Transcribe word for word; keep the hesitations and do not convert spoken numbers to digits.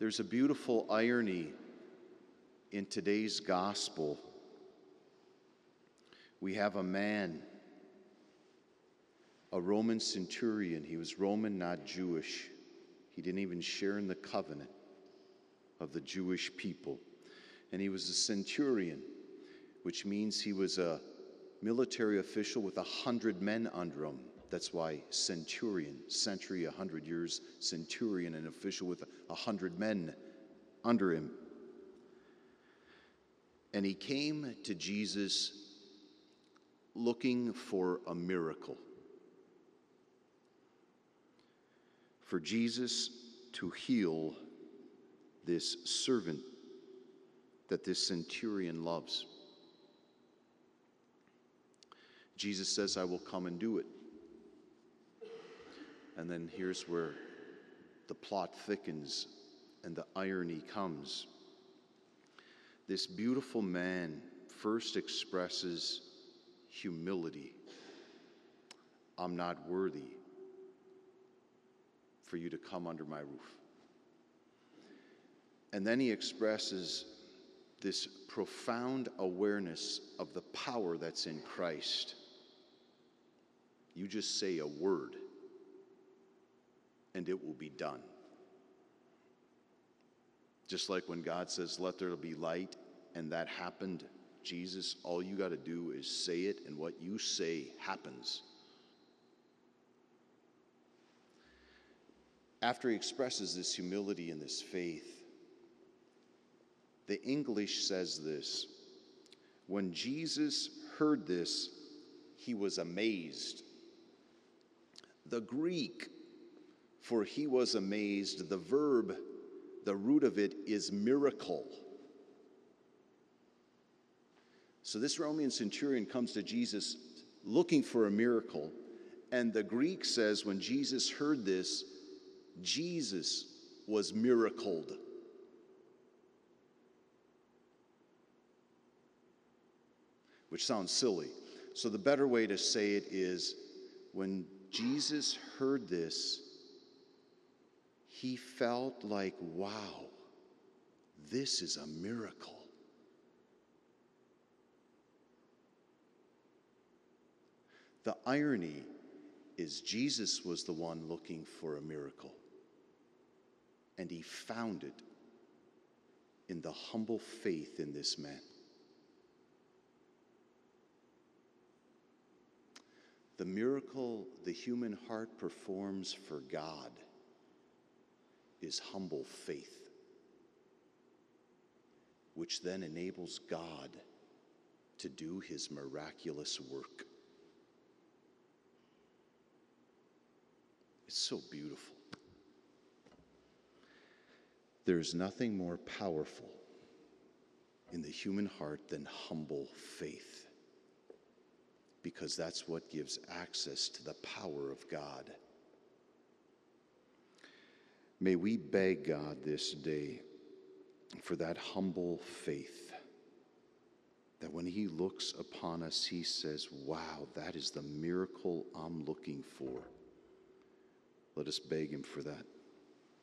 There's a beautiful irony in today's gospel. We have a man, a Roman centurion. He was Roman, not Jewish. He didn't even share in the covenant of the Jewish people. And he was a centurion, which means he was a military official with a hundred men under him. That's why centurion, century, a hundred years, centurion, an official with a hundred men under him. And he came to Jesus looking for a miracle. For Jesus to heal this servant that this centurion loves. Jesus says, I will come and do it. And then here's where the plot thickens and the irony comes. This beautiful man first expresses humility. I'm not worthy for you to come under my roof. And then he expresses this profound awareness of the power that's in Christ. You just say a word, and it will be done. Just like when God says, let there be light, and that happened. Jesus, all you got to do is say it, and what you say happens. After he expresses this humility and this faith, the English says this: when Jesus heard this, he was amazed. The Greek, for he was amazed, the verb, the root of it is miracle. So this Roman centurion comes to Jesus looking for a miracle, and the Greek says when Jesus heard this, Jesus was miracled. Which sounds silly. So the better way to say it is, when Jesus heard this, he felt like, wow, this is a miracle. The irony is Jesus was the one looking for a miracle, and he found it in the humble faith in this man. The miracle the human heart performs for God is humble faith, which then enables God to do his miraculous work. It's so beautiful. There's nothing more powerful in the human heart than humble faith, because that's what gives access to the power of God. May we beg God this day for that humble faith, that when he looks upon us, he says, wow, that is the miracle I'm looking for. Let us beg him for that.